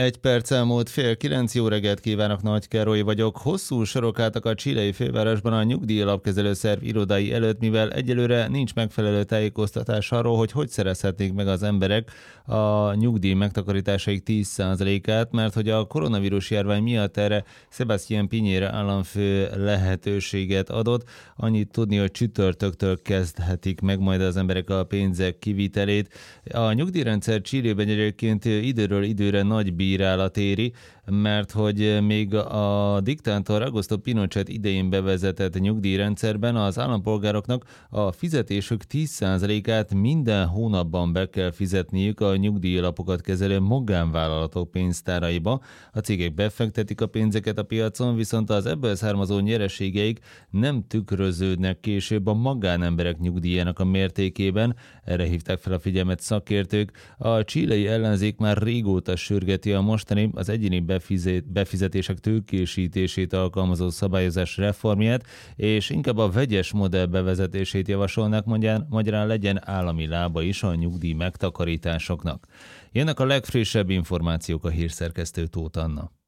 Egy perc elmúlt 8:30, jó reggelt kívánok, Nagy Károly vagyok. Hosszú sorok álltak a chilei fővárosban a nyugdíjalapkezelő szerv irodái előtt, mivel egyelőre nincs megfelelő tájékoztatás arról, hogy szerezhetnék meg az emberek a nyugdíj megtakarításaik 10%-át, mert hogy a koronavírus járvány miatt erre Sebastián Piñera államfő lehetőséget adott. Annyit tudni, hogy csütörtöktől kezdhetik meg majd az emberek a pénzek kivitelét. A nyugdíjrendszer Chilében egyébként időről időre nagy bírálat éri, mert hogy még a diktátor Augusto Pinochet idején bevezetett nyugdíjrendszerben az állampolgároknak a fizetésük 10%-át minden hónapban be kell fizetniük a nyugdíjalapokat kezelő magánvállalatok pénztáraiba. A cégek befektetik a pénzeket a piacon, viszont az ebből származó nyereségeik nem tükröződnek később a magánemberek nyugdíjának a mértékében. Erre hívták fel a figyelmet szakértők. A chilei ellenzék már régóta sürgeti a mostani, az egyéni befizetések tőkésítését alkalmazó szabályozás reformját, és inkább a vegyes modell bevezetését javasolnak, magyarán legyen állami lába is a nyugdíj megtakarításoknak. Jönnek a legfrissebb információk, a hírszerkesztő Tóth Anna.